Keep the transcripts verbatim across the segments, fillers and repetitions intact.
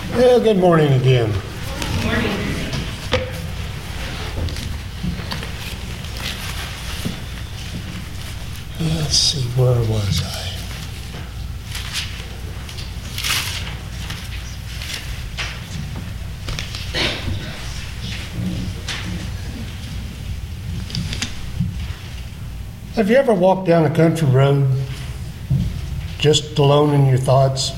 Well, good morning again. Good morning. Let's see, where was I? Have you ever walked down a country road just alone in your thoughts?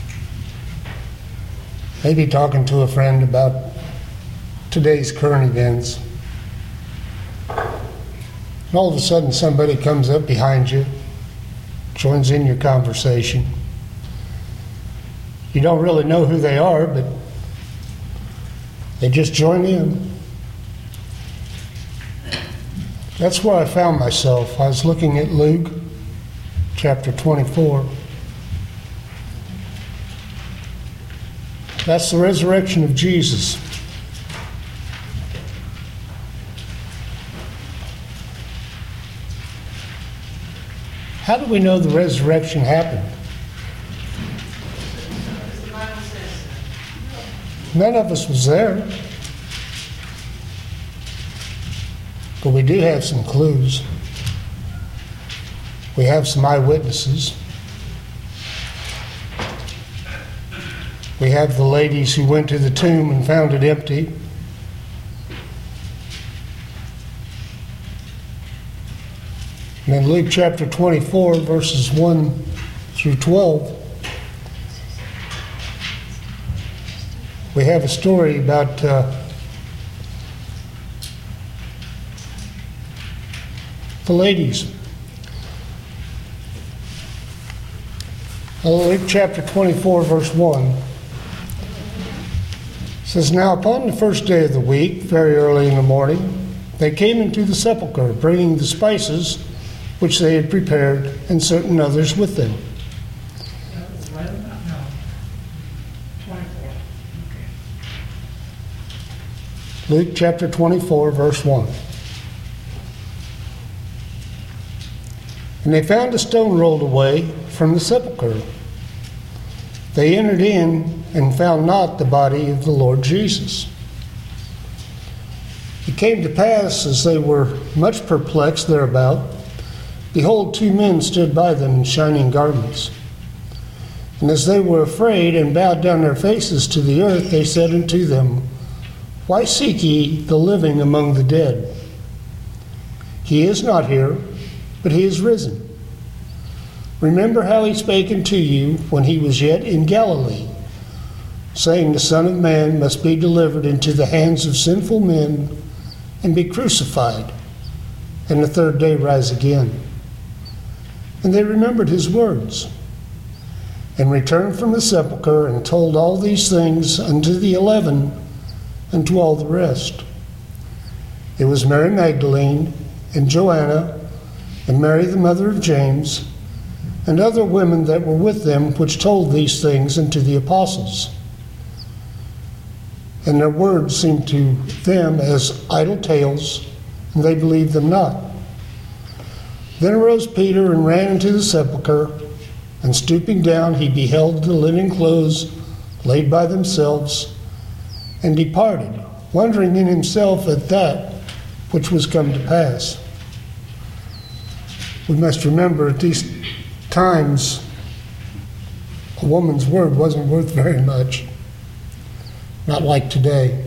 Maybe talking to a friend about today's current events. And all of a sudden somebody comes up behind you, joins in your conversation. You don't really know who they are, but they just join in. That's where I found myself. I was looking at Luke chapter twenty-four. That's the resurrection of Jesus. How do we know the resurrection happened? None of us was there. But we do have some clues. We have some eyewitnesses. We have the ladies who went to the tomb and found it empty. And in Luke chapter twenty-four, verses one through twelve, we have a story about uh, the ladies. Luke chapter twenty-four, verse one says, "Now upon the first day of the week, very early in the morning, they came into the sepulchre, bringing the spices which they had prepared, and certain others with them." Luke chapter twenty-four, verse one. "And they found a stone rolled away from the sepulchre. They entered in and found not the body of the Lord Jesus. It came to pass, as they were much perplexed thereabout, behold, two men stood by them in shining garments. And as they were afraid and bowed down their faces to the earth, they said unto them, Why seek ye the living among the dead? He is not here, but he is risen. Remember how he spake unto you when he was yet in Galilee, saying, The Son of Man must be delivered into the hands of sinful men and be crucified, and the third day rise again. And they remembered his words, and returned from the sepulchre, and told all these things unto the eleven, and to all the rest. It was Mary Magdalene, and Joanna, and Mary the mother of James, and other women that were with them, which told these things unto the apostles. And their words seemed to them as idle tales, and they believed them not. Then arose Peter and ran into the sepulchre, and stooping down he beheld the linen clothes laid by themselves, and departed, wondering in himself at that which was come to pass." We must remember at these times a woman's word wasn't worth very much, not like today.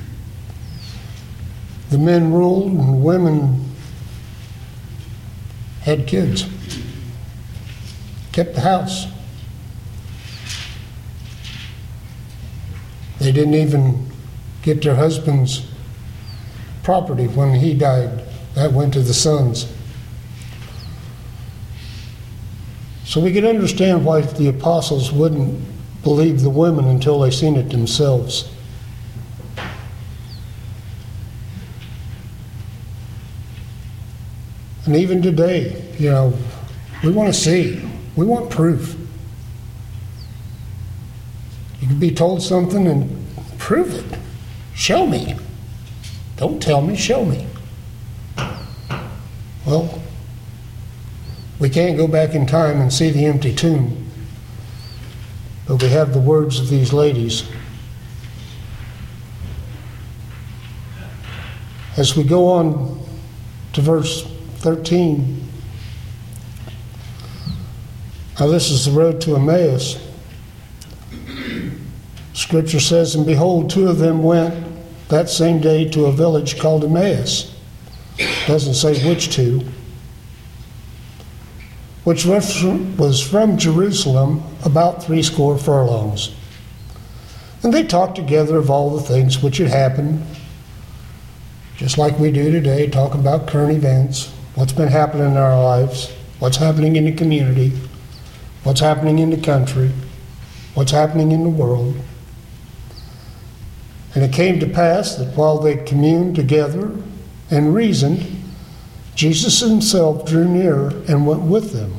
The men ruled and women had kids, kept the house. They didn't even get their husband's property when he died. That went to the sons. So we can understand why the apostles wouldn't believe the women until they seen it themselves. And even today, you know, we want to see. We want proof. You can be told something and prove it. Show me. Don't tell me, show me. Well, we can't go back in time and see the empty tomb, but we have the words of these ladies As we go on to verse thirteen, now this is the road to Emmaus. Scripture says, and behold, two of them went that same day to a village called Emmaus. It doesn't say which two. Which was from Jerusalem about threescore furlongs. And they talked together of all the things which had happened, just like we do today, talk about current events, what's been happening in our lives, what's happening in the community, what's happening in the country, what's happening in the world. And it came to pass that while they communed together and reasoned, Jesus himself drew near and went with them.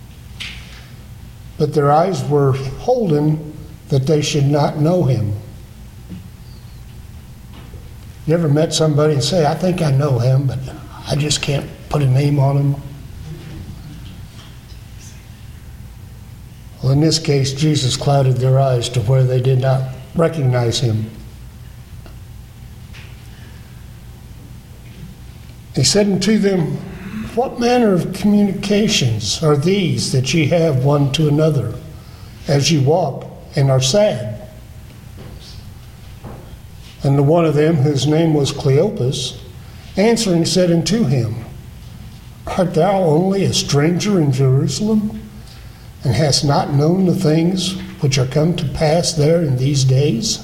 But their eyes were holden that they should not know him. You ever met somebody and say, I think I know him, but I just can't put a name on him? Well, in this case, Jesus clouded their eyes to where they did not recognize him. He said unto them, what manner of communications are these that ye have one to another, as ye walk and are sad? And the one of them, whose name was Cleopas, answering said unto him, art thou only a stranger in Jerusalem, and hast not known the things which are come to pass there in these days?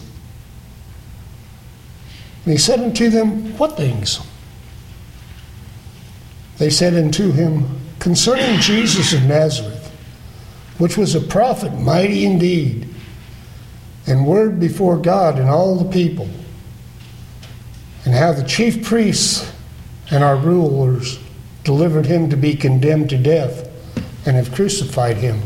And he said unto them, what things? They said unto him, concerning Jesus of Nazareth, which was a prophet mighty indeed, and word before God and all the people, and how the chief priests and our rulers delivered him to be condemned to death, and have crucified him.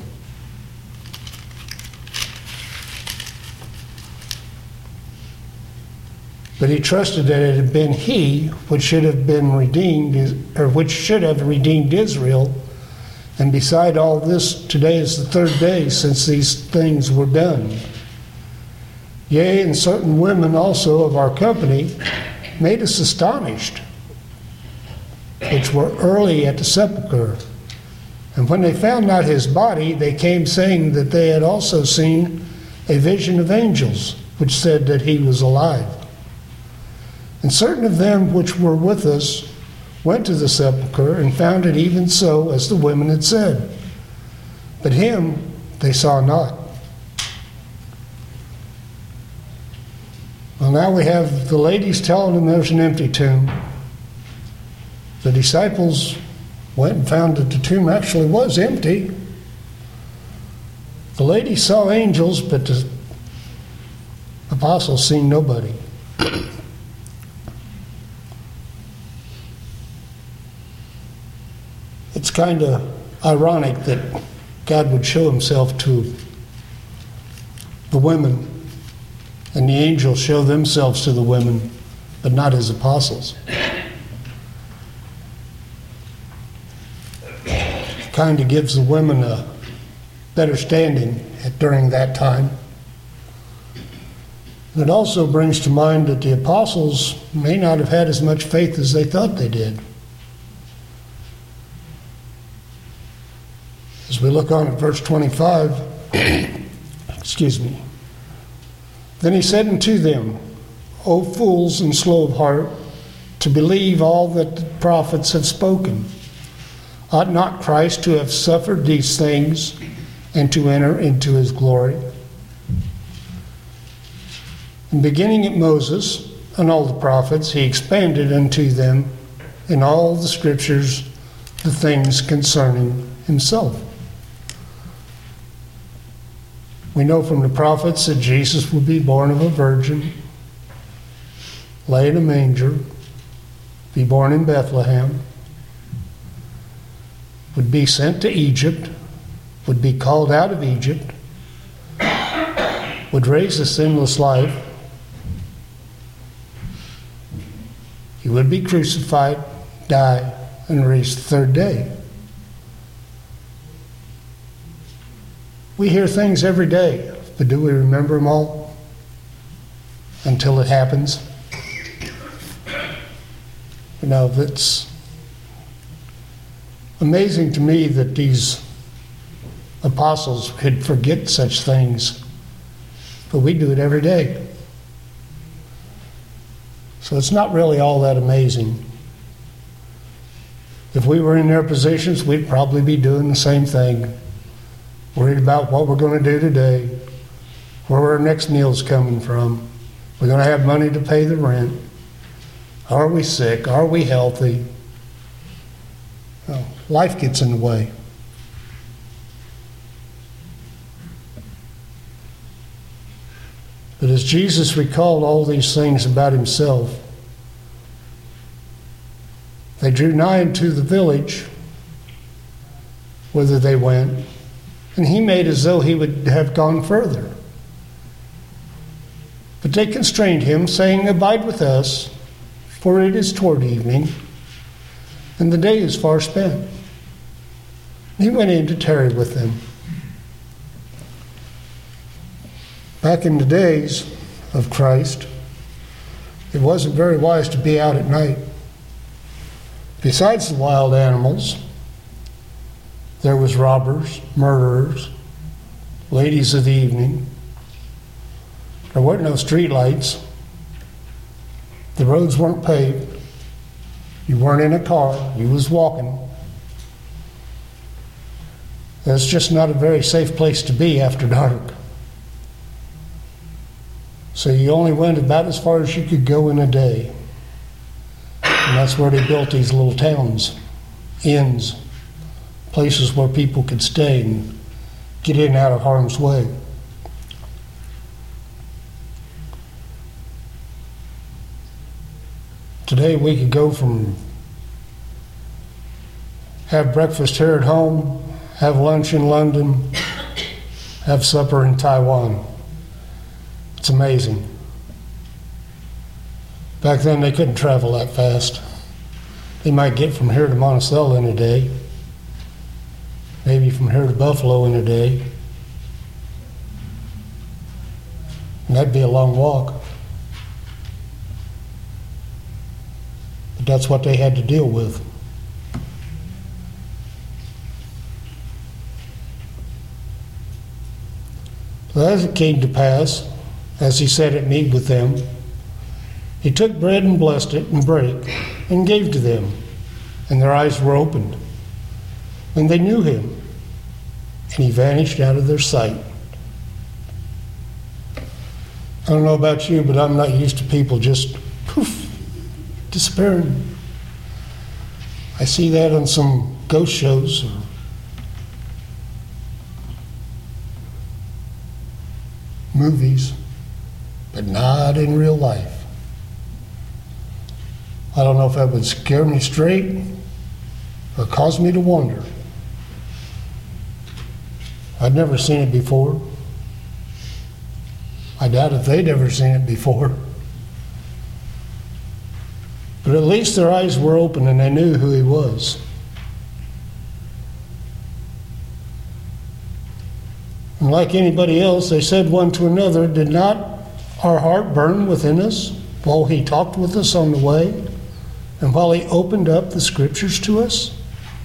But he trusted that it had been he which should have been redeemed, or which should have redeemed Israel. And beside all this, today is the third day since these things were done. Yea, and certain women also of our company made us astonished, which were early at the sepulchre. And when they found not his body, they came saying that they had also seen a vision of angels, which said that he was alive. And certain of them which were with us went to the sepulchre and found it even so as the women had said. But him they saw not. Well, now we have the ladies telling them there's an empty tomb. The disciples went and found that the tomb actually was empty. The ladies saw angels, but the apostles seen nobody. It's kind of ironic that God would show himself to the women, and the angels show themselves to the women, but not his apostles. Kind of gives the women a better standing during that time. And it also brings to mind that the apostles may not have had as much faith as they thought they did. As we look on at verse twenty-five, excuse me. Then he said unto them, O fools and slow of heart, to believe all that the prophets have spoken. Ought not Christ to have suffered these things and to enter into his glory? And beginning at Moses and all the prophets, he expanded unto them in all the scriptures the things concerning himself. We know from the prophets that Jesus would be born of a virgin, lay in a manger, be born in Bethlehem, would be sent to Egypt, would be called out of Egypt, would raise a sinless life. He would be crucified, die, and raised the third day. We hear things every day, but do we remember them all until it happens? You know, it's amazing to me that these apostles could forget such things, but we do it every day. So it's not really all that amazing. If we were in their positions, we'd probably be doing the same thing, worried about what we're going to do today, where our next meal's coming from. We're going to have money to pay the rent. Are we sick? Are we healthy? Oh, life gets in the way. But as Jesus recalled all these things about himself, they drew nigh unto the village whither they went, and he made as though he would have gone further. But they constrained him, saying, Abide with us, for it is toward evening, and the day is far spent. He went in to tarry with them. Back in the days of Christ, it wasn't very wise to be out at night. Besides the wild animals, there was robbers, murderers, ladies of the evening. There weren't no street lights. The roads weren't paved. You weren't in a car. You was walking. It's just not a very safe place to be after dark. So you only went about as far as you could go in a day. And that's where they built these little towns, inns, places where people could stay and get in and out of harm's way. Today we could go from have breakfast here at home, have lunch in London, have supper in Taiwan. It's amazing. Back then they couldn't travel that fast. They might get from here to Monticello in a day, maybe from here to Buffalo in a day. And that'd be a long walk. But that's what they had to deal with. So as it came to pass, as he sat at meat with them, he took bread and blessed it and brake and gave to them, and their eyes were opened. And they knew him, and he vanished out of their sight. I don't know about you, but I'm not used to people just poof, disappearing. I see that on some ghost shows or movies, but not in real life. I don't know if that would scare me straight or cause me to wonder. I'd never seen it before. I doubt if they'd ever seen it before. But at least their eyes were open and they knew who he was. And like anybody else, they said one to another, Did not our heart burn within us while he talked with us on the way, and while he opened up the scriptures to us?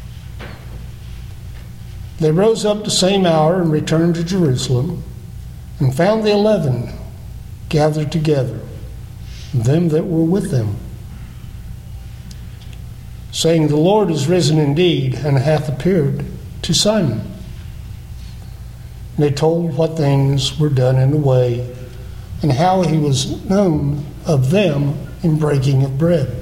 They rose up the same hour and returned to Jerusalem, and found the eleven gathered together, them that were with them, saying, The Lord is risen indeed, and hath appeared to Simon. And they told what things were done in the way, and how he was known of them in breaking of bread.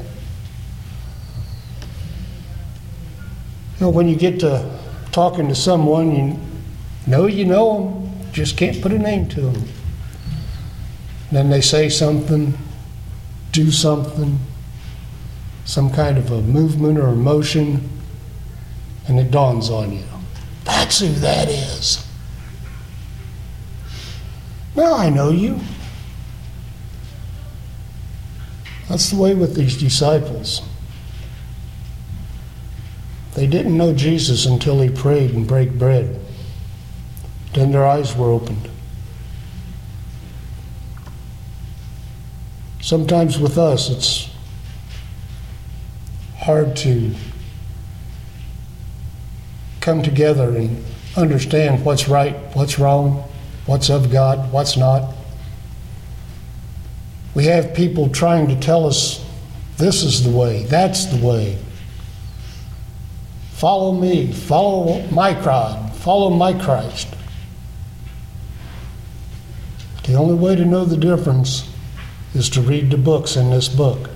You know, when you get to talking to someone, you know you know them, just can't put a name to them. Then they say something, do something, some kind of a movement or emotion, and it dawns on you. That's who that is. Well, I know you. That's the way with these disciples. They didn't know Jesus until he prayed and brake bread. Then their eyes were opened. Sometimes with us, it's hard to come together and understand what's right, what's wrong, what's of God, what's not. We have people trying to tell us this is the way, that's the way. Follow me, follow my God, follow my Christ. The only way to know the difference is to read the books in this book.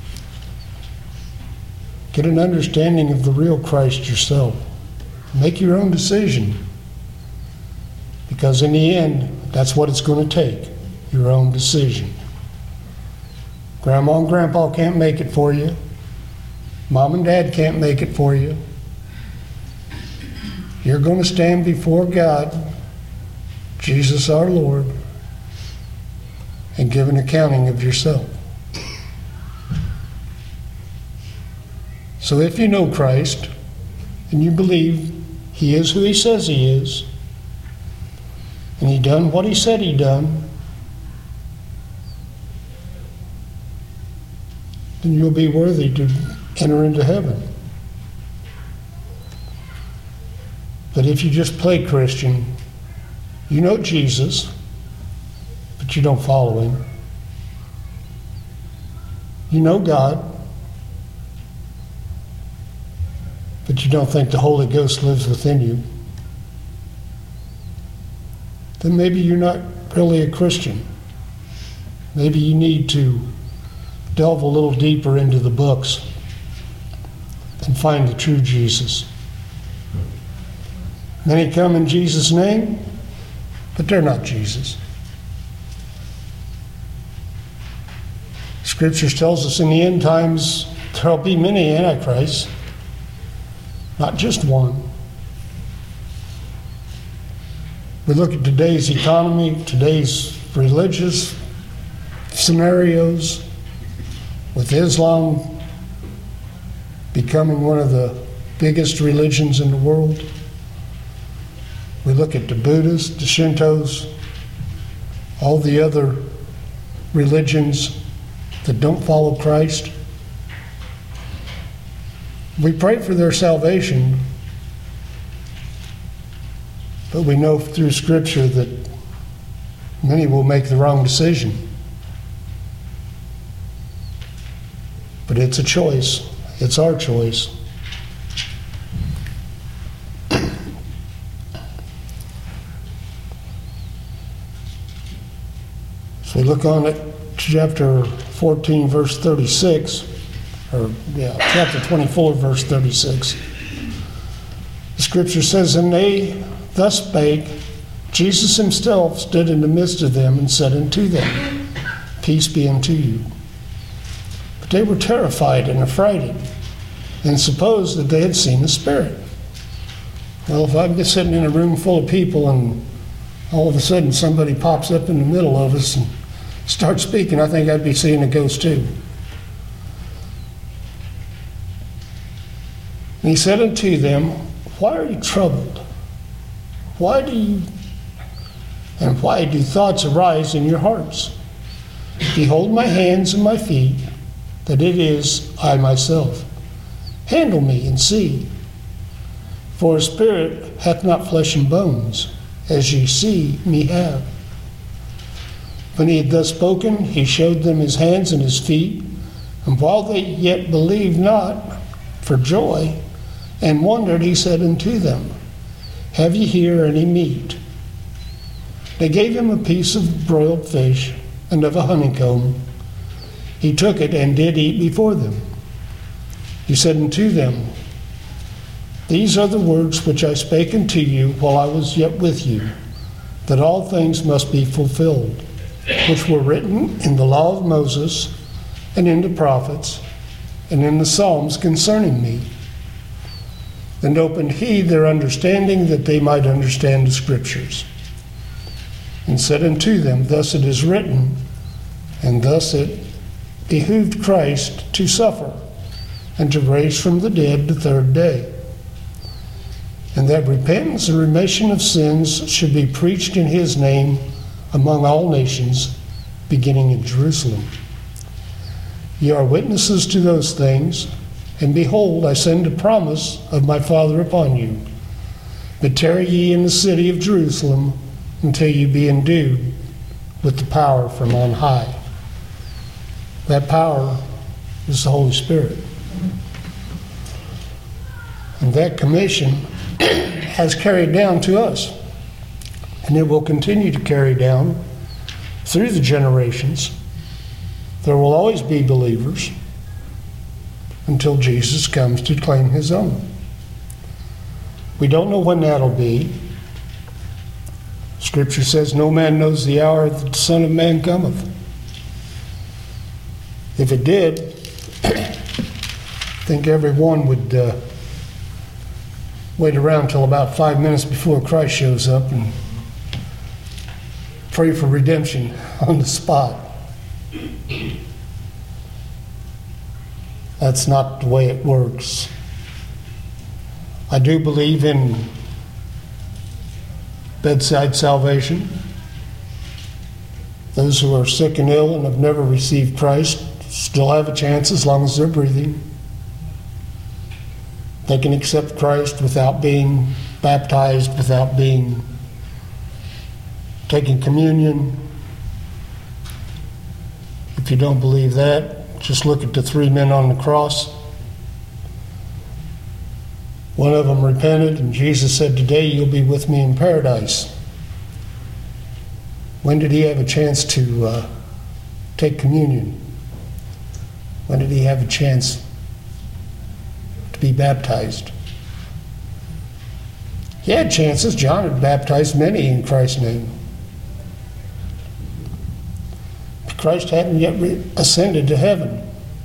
Get an understanding of the real Christ yourself. Make your own decision. Because in the end, that's what it's going to take, your own decision. Grandma and Grandpa can't make it for you. Mom and Dad can't make it for you. You're going to stand before God, Jesus our Lord, and give an accounting of yourself. So if you know Christ, and you believe He is who He says He is, and He done what He said He done, then you'll be worthy to enter into heaven. But if you just play Christian, you know Jesus, but you don't follow Him. You know God, but you don't think the Holy Ghost lives within you. Then maybe you're not really a Christian. Maybe you need to delve a little deeper into the books and find the true Jesus. Many come in Jesus' name, but they're not Jesus. Scriptures tells us in the end times there'll be many antichrists, not just one. We look at today's economy, today's religious scenarios, with Islam becoming one of the biggest religions in the world. We look at the Buddhists, the Shintos, all the other religions that don't follow Christ. We pray for their salvation, but we know through Scripture that many will make the wrong decision. But it's a choice. It's our choice. So we look on at chapter fourteen, verse thirty-six, or yeah, chapter twenty-four, verse thirty-six. The Scripture says, "And they thus spake, Jesus himself stood in the midst of them and said unto them, Peace be unto you. But they were terrified and affrighted, and supposed that they had seen the Spirit." Well, if I'm just sitting in a room full of people and all of a sudden somebody pops up in the middle of us and starts speaking, I think I'd be seeing a ghost too. And he said unto them, Why are you troubled? Why do you, and why do thoughts arise in your hearts? Behold my hands and my feet, that it is I myself. Handle me and see. For a spirit hath not flesh and bones, as ye see me have. When he had thus spoken, he showed them his hands and his feet. And while they yet believed not for joy, and wondered, he said unto them, Have ye here any meat? They gave him a piece of broiled fish and of a honeycomb. He took it and did eat before them. He said unto them, These are the words which I spake unto you while I was yet with you, that all things must be fulfilled, which were written in the law of Moses, and in the prophets, and in the Psalms concerning me. Then opened he their understanding, that they might understand the Scriptures. And said unto them, Thus it is written, and thus it behooved Christ to suffer, and to raise from the dead the third day, and that repentance and remission of sins should be preached in his name among all nations, beginning in Jerusalem. Ye are witnesses to those things, And behold, I send a promise of my Father upon you. But tarry ye in the city of Jerusalem until you be endued with the power from on high. That power is the Holy Spirit. And that commission has carried down to us. And it will continue to carry down through the generations. There will always be believers until Jesus comes to claim his own. We don't know when that'll be. Scripture says, no man knows the hour that the Son of Man cometh. If it did, I think everyone would uh, wait around till about five minutes before Christ shows up and pray for redemption on the spot. That's not the way it works. I do believe in bedside salvation. Those who are sick and ill and have never received Christ still have a chance as long as they're breathing. They can accept Christ without being baptized, without being taking communion. If you don't believe that, just look at the three men on the cross. One of them repented, and Jesus said, today you'll be with me in paradise. When did he have a chance to uh, take communion? When did he have a chance to be baptized? He had chances. John had baptized many in Christ's name. But Christ hadn't yet re- ascended to heaven.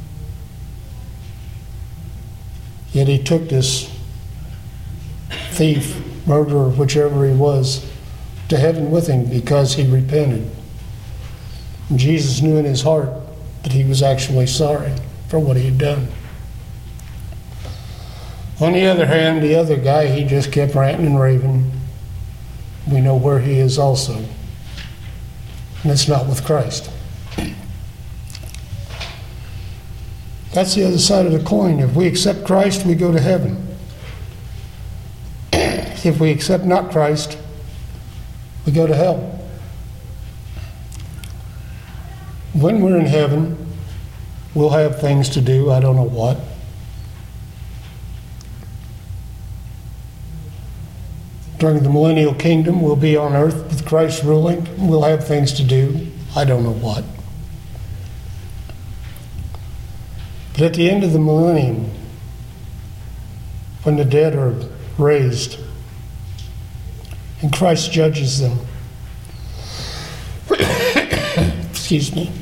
Yet he took this thief, murderer, whichever he was, to heaven with him because he repented. And Jesus knew in his heart that he was actually sorry for what he had done. On the other hand, the other guy, he just kept ranting and raving. We know where he is also. And it's not with Christ. That's the other side of the coin. If we accept Christ, we go to heaven. If we accept not Christ, we go to hell. When we're in heaven, we'll have things to do, I don't know what. During the millennial kingdom, we'll be on earth with Christ ruling. We'll have things to do, I don't know what. But at the end of the millennium, when the dead are raised, and Christ judges them. Excuse me.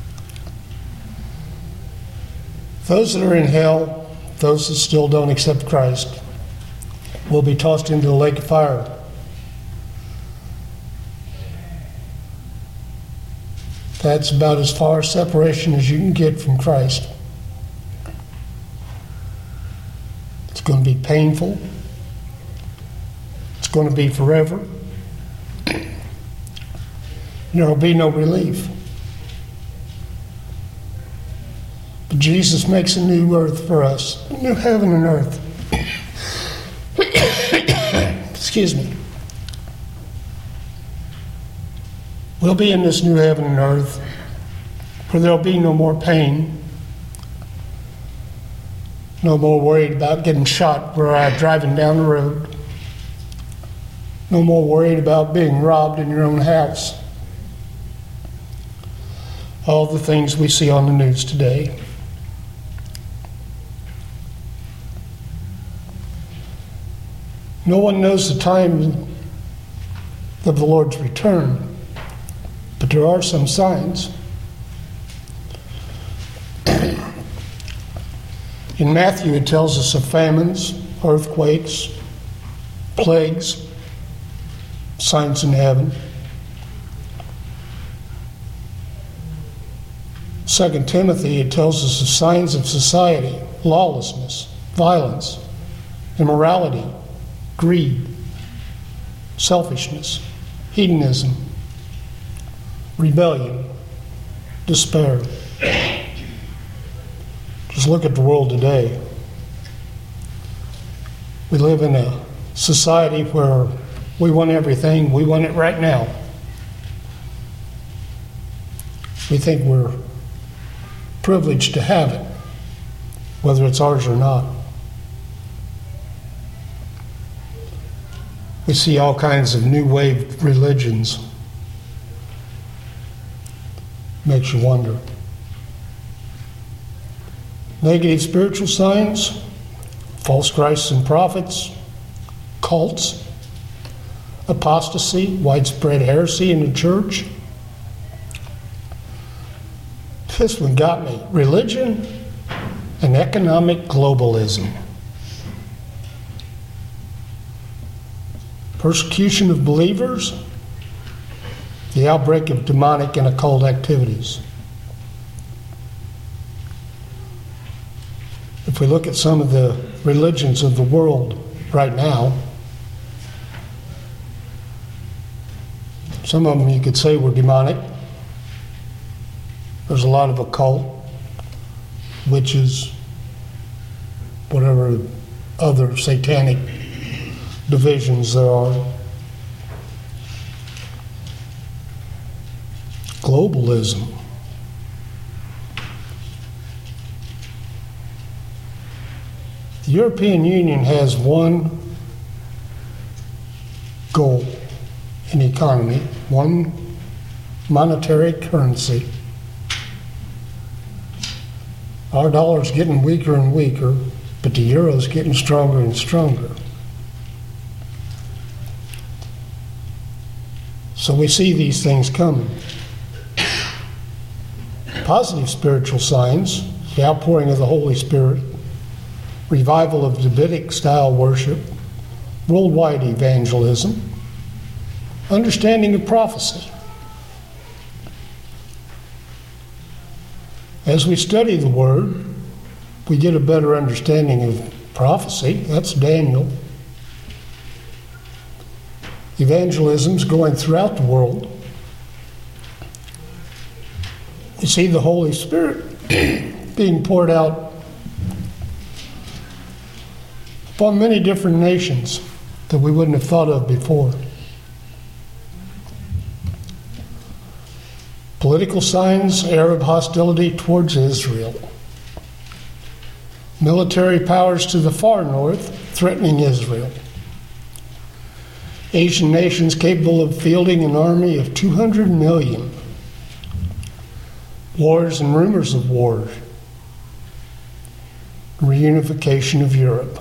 Those that are in hell, those that still don't accept Christ, will be tossed into the lake of fire. That's about as far separation as you can get from Christ. It's going to be painful. It's going to be forever. There will be no relief. But Jesus makes a new earth for us, a new heaven and earth. Excuse me. We'll be in this new heaven and earth where there'll be no more pain, no more worried about getting shot where I'm driving down the road. No more worried about being robbed in your own house. All the things we see on the news today. No one knows the time of the Lord's return, but there are some signs. In Matthew, it tells us of famines, earthquakes, plagues, signs in heaven. Second Timothy, it tells us of signs of society, lawlessness, violence, immorality, greed, selfishness, hedonism, rebellion, despair. Just look at the world today. We live in a society where we want everything, we want it right now. We think we're privileged to have it, whether it's ours or not. We see all kinds of new wave religions. Makes you wonder. Negative spiritual signs, false Christs and prophets, cults, apostasy, widespread heresy in the church. This one got me. Religion and economic globalism. Persecution of believers, the outbreak of demonic and occult activities. If we look at some of the religions of the world right now, some of them you could say were demonic. There's a lot of occult, witches, whatever other satanic divisions there are. Globalism. The European Union has one goal in economy, one monetary currency. Our dollar's getting weaker and weaker, but the euro's getting stronger and stronger. So we see these things coming. Positive spiritual signs, the outpouring of the Holy Spirit, revival of Davidic style worship, worldwide evangelism, understanding of prophecy. As we study the Word, we get a better understanding of prophecy. That's Daniel. Evangelism's going throughout the world. You see the Holy Spirit being poured out upon many different nations that we wouldn't have thought of before. Political signs, Arab hostility towards Israel. Military powers to the far north threatening Israel. Asian nations capable of fielding an army of two hundred million. Wars and rumors of wars. Reunification of Europe.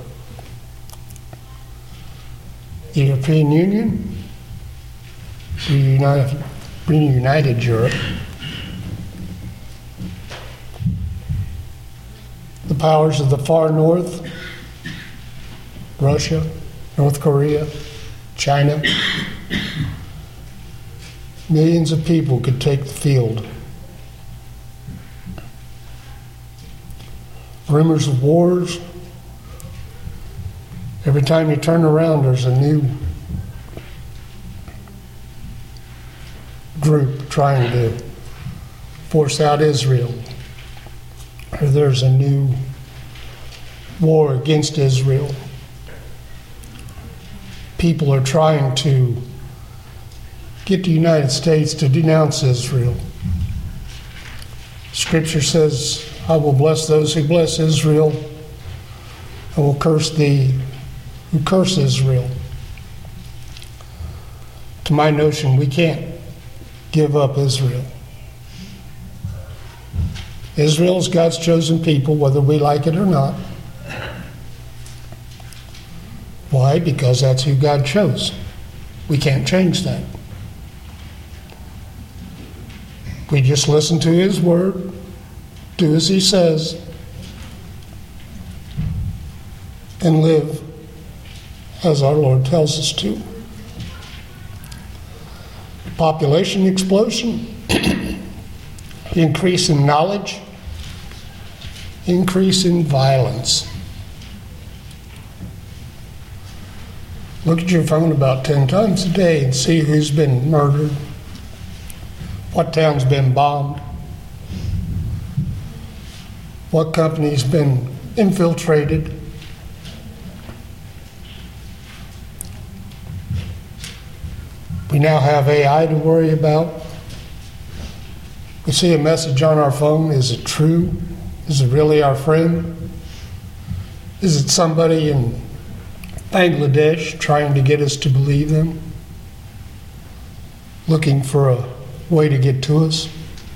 The European Union reunited, reunited Europe. The powers of the far north, Russia, North Korea, China. Millions of people could take the field. Rumors of wars. Every time you turn around, there's a new group trying to force out Israel. Or there's a new war against Israel. People are trying to get the United States to denounce Israel. Scripture says, I will bless those who bless Israel. I will curse thee who curse Israel. To my notion, we can't give up Israel. Israel is God's chosen people, whether we like it or not. Why? Because that's who God chose. We can't change that. We just listen to His word, do as He says, and live as our Lord tells us to. Population explosion, increase in knowledge, increase in violence. Look at your phone about ten times a day and see who's been murdered, what town's been bombed, what company's been infiltrated. We now have A I to worry about. We see a message on our phone. Is it true? Is it really our friend? Is it somebody in Bangladesh trying to get us to believe them? Looking for a way to get to us?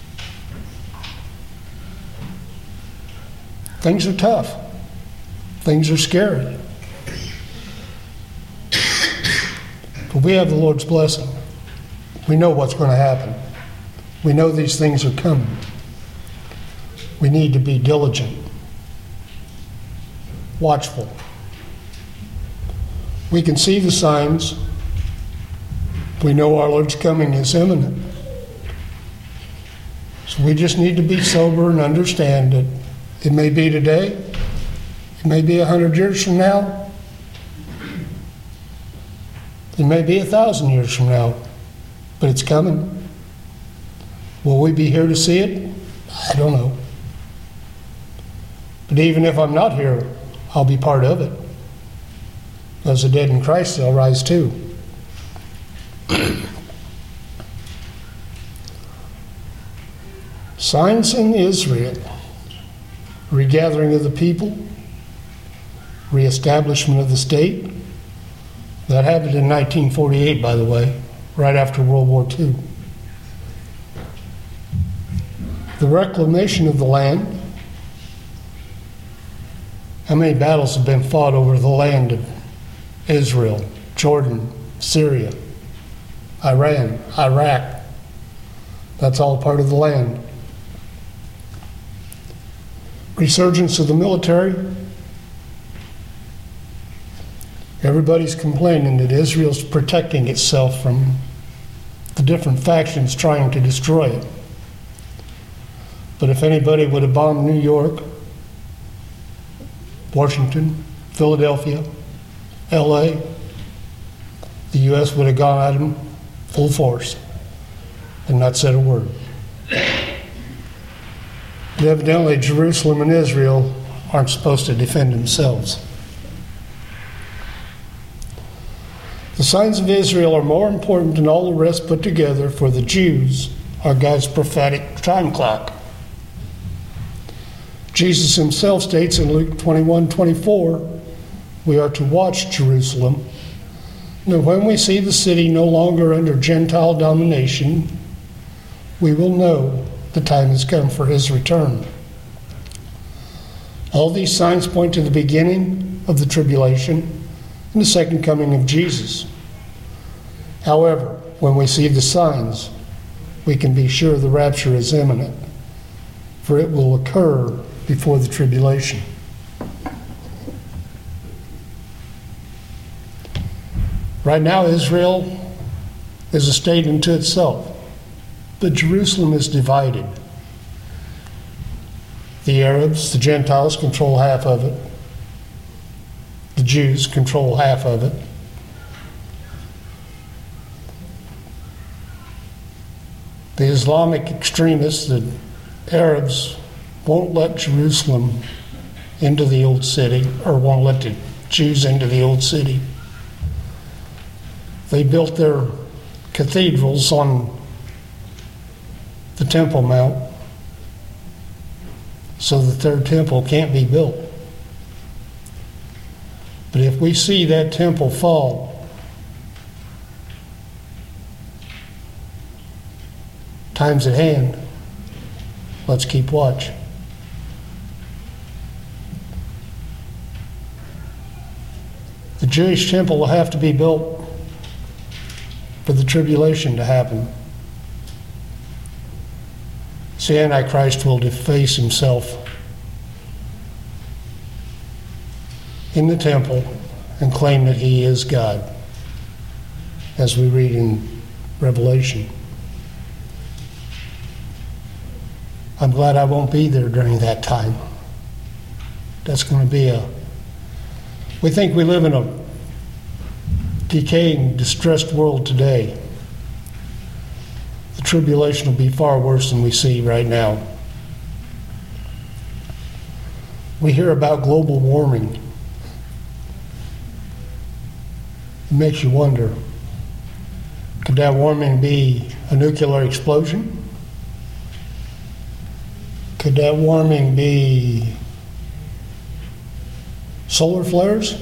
Things are tough. Things are scary. But we have the Lord's blessing. We know what's going to happen. We know these things are coming. We need to be diligent, watchful. We can see the signs. We know our Lord's coming is imminent. So we just need to be sober and understand that it may be today, it may be a hundred years from now, it may be a thousand years from now, but it's coming. Will we be here to see it? I don't know. But even if I'm not here, I'll be part of it. As the dead in Christ, they'll rise too. Signs in Israel. Regathering of the people. Reestablishment of the state. That happened in nineteen forty-eight, by the way, right after World War Two. The reclamation of the land. How many battles have been fought over the land of Israel, Jordan, Syria, Iran, Iraq? That's all part of the land. Resurgence of the military. Everybody's complaining that Israel's protecting itself from the different factions trying to destroy it. But if anybody would have bombed New York, Washington, Philadelphia, L A, the U S would have gone at them full force and not said a word. But evidently, Jerusalem and Israel aren't supposed to defend themselves. The signs of Israel are more important than all the rest put together, for the Jews are God's prophetic time clock. Jesus himself states in Luke twenty-one twenty-four, we are to watch Jerusalem. And when we see the city no longer under Gentile domination, we will know the time has come for his return. All these signs point to the beginning of the tribulation and the second coming of Jesus. However, when we see the signs, we can be sure the rapture is imminent, for it will occur before the tribulation. Right now, Israel is a state unto itself, but Jerusalem is divided. The Arabs, the Gentiles, control half of it. The Jews control half of it. The Islamic extremists, the Arabs, won't let Jerusalem into the old city, or won't let the Jews into the old city. They built their cathedrals on the Temple Mount so that their temple can't be built. But if we see that temple fall, time's at hand. Let's keep watch. The Jewish temple will have to be built for the tribulation to happen. So the Antichrist will deface himself in the temple and claim that he is God, as we read in Revelation. I'm glad I won't be there during that time. That's going to be a... We think we live in a decaying, distressed world today. The tribulation will be far worse than we see right now. We hear about global warming. It makes you wonder, Could that warming be a nuclear explosion? Could that warming be solar flares?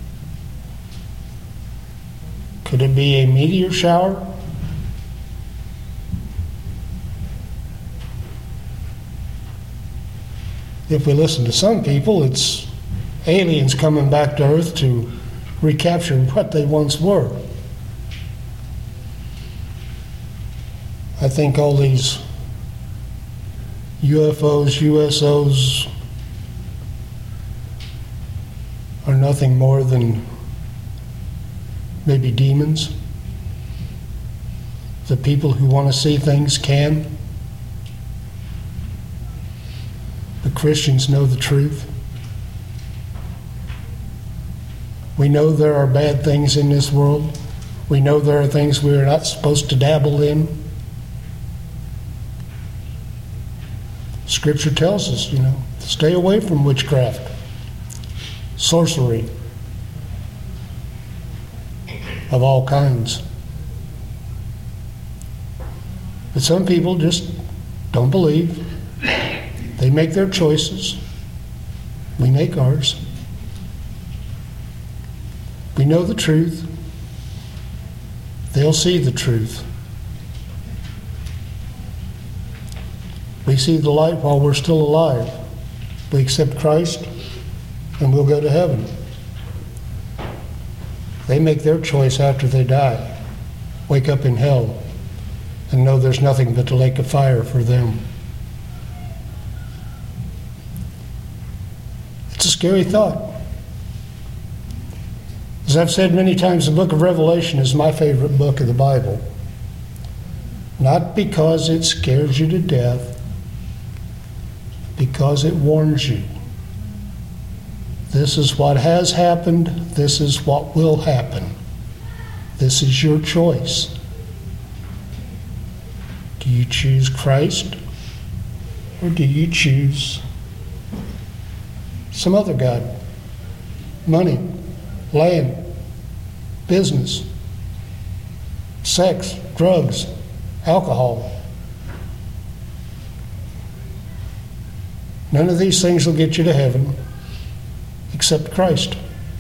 Could it be a meteor shower? If we listen to some people, it's aliens coming back to Earth to recapture what they once were. I think all these U F Os, U S Os are nothing more than maybe demons. The people who want to see things can. The Christians know the truth. We know there are bad things in this world. We know there are things we are not supposed to dabble in. Scripture tells us, you know, stay away from witchcraft, sorcery of all kinds. But some people just don't believe. They make their choices. We make ours. We know the truth. They'll see the truth. We see the light while we're still alive. We accept Christ and we'll go to heaven. They make their choice after they die. Wake up in hell and know there's nothing but the lake of fire for them. It's a scary thought. As I've said many times, the book of Revelation is my favorite book of the Bible. Not because it scares you to death, because it warns you. This is what has happened. This is what will happen. This is your choice. Do you choose Christ, or do you choose some other God? Money, land, business, sex, drugs, alcohol. None of these things will get you to heaven except Christ.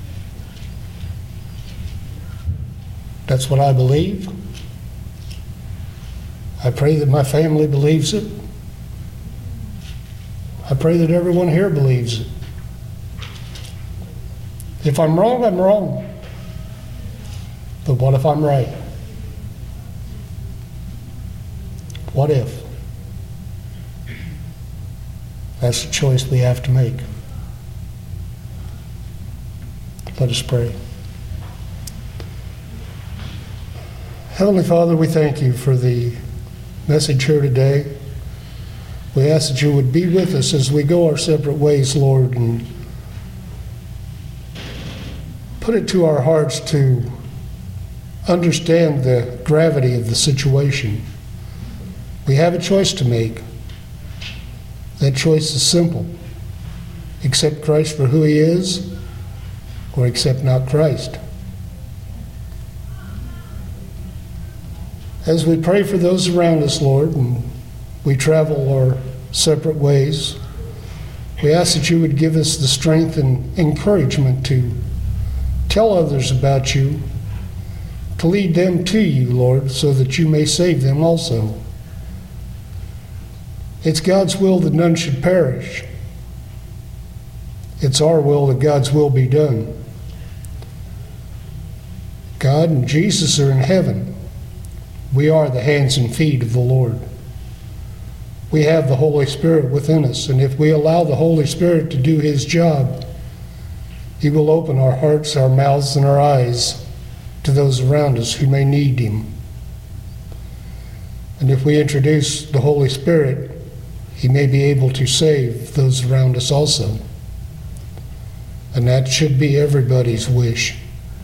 That's what I believe. I pray that my family believes it. I pray that everyone here believes it. If I'm wrong, I'm wrong. But what if I'm right? What if? That's the choice we have to make. Let us pray. Heavenly Father, we thank you for the message here today. We ask that you would be with us as we go our separate ways, Lord, and put it to our hearts to understand the gravity of the situation. We have a choice to make. That choice is simple. Accept Christ for who he is, or accept not Christ. As we pray for those around us, Lord, and we travel our separate ways, we ask that you would give us the strength and encouragement to tell others about you, to lead them to you, Lord, so that you may save them also. It's God's will that none should perish. It's our will that God's will be done. God and Jesus are in heaven. We are the hands and feet of the Lord. We have the Holy Spirit within us, and if we allow the Holy Spirit to do his job, he will open our hearts, our mouths, and our eyes to those around us who may need him. And if we introduce the Holy Spirit, he may be able to save those around us also. And that should be everybody's wish.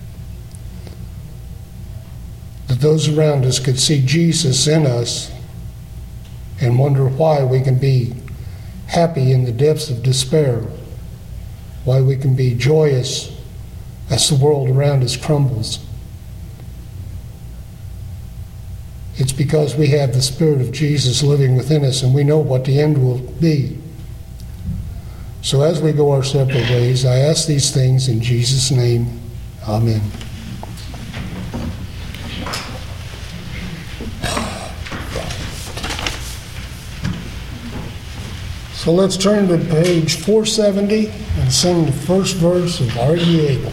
That those around us could see Jesus in us and wonder why we can be happy in the depths of despair, why we can be joyous as the world around us crumbles. It's because we have the Spirit of Jesus living within us and we know what the end will be. So as we go our separate ways, I ask these things in Jesus' name. Amen. So let's turn to page four seventy and sing the first verse of Are Ye Able?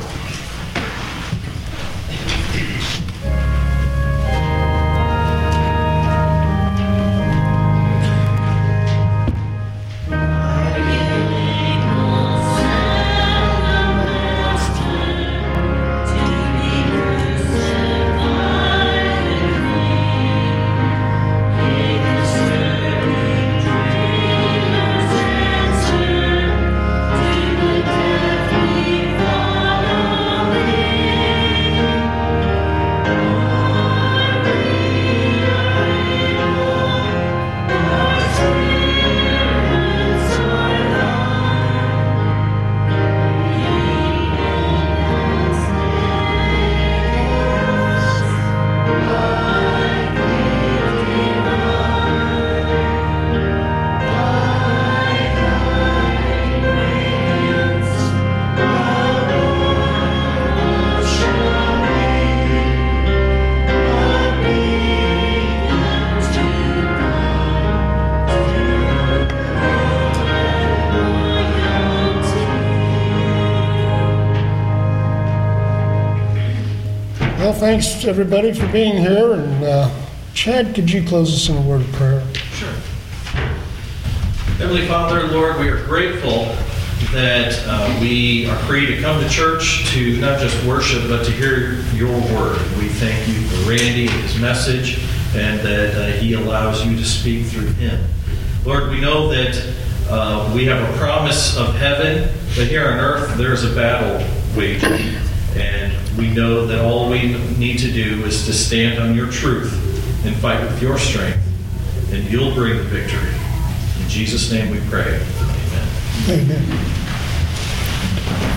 Well, thanks everybody for being here. And uh, Chad, could you close us in a word of prayer? Sure. Heavenly Father, Lord, we are grateful that uh, we are free to come to church to not just worship, but to hear your word. We thank you for Randy and his message, and that uh, he allows you to speak through him. Lord, we know that uh, we have a promise of heaven, but here on earth there's a battle waging. And we know that all we need to do is to stand on your truth and fight with your strength, and you'll bring the victory. In Jesus' name we pray. Amen. Amen.